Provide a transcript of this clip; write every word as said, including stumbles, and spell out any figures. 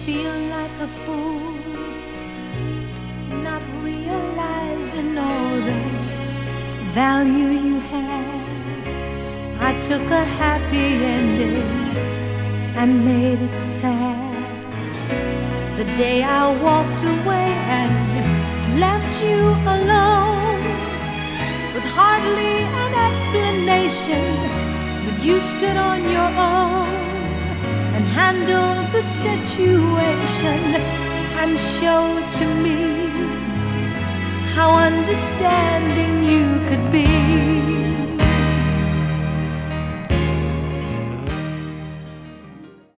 feel like a fool, not realizing all the value you had. I took a happy ending and made it sad. The day I walked away and left you alone, with hardly an explanation, but you stood on your own and handled the situation and showed to me how understanding you could be.